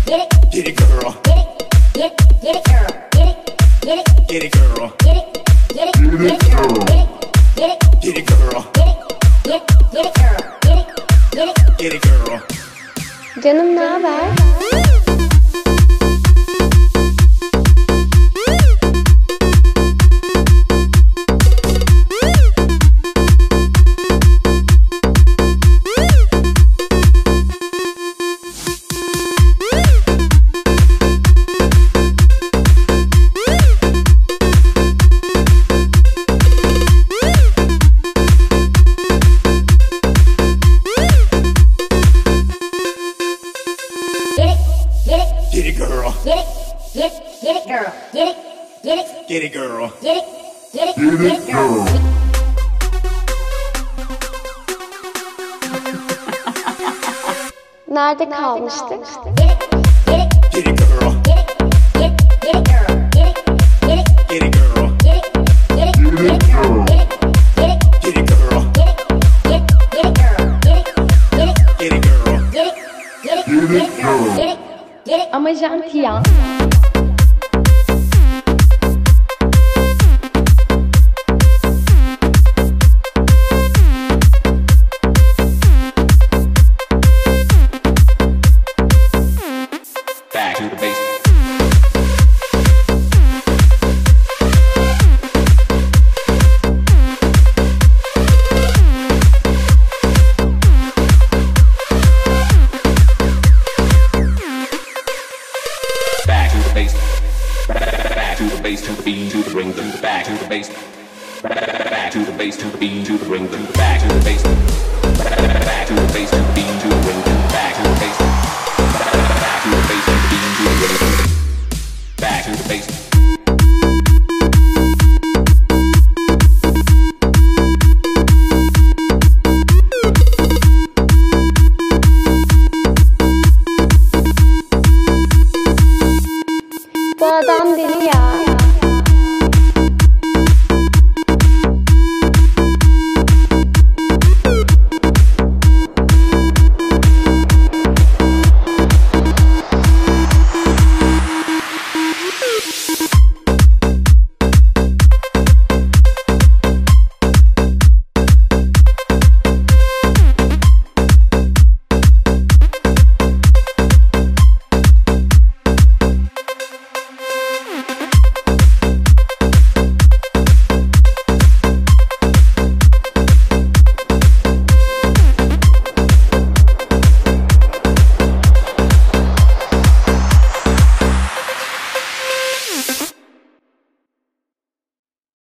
Get it, girl. Get it, girl. Get it, girl. Get it, girl. Get it, girl. Get it, girl. Canım ne haber? Get it, girl. Get it, girl. Get it, girl. Get it, girl. Nerede kalmıştık? Get it, girl. Get it, girl. Get it, girl. Get it, girl. Get it, girl. Ama jantiyan. Back to the base. Back to the base. Back to the base, to the beat, to the ring, to the back to the base. Back to the base, to the beat, to the ring, to the back to the base. Back to the base, to the beat, to the ring, to the back to the base. Back to the base, to the beat, to the ring. Back to the base.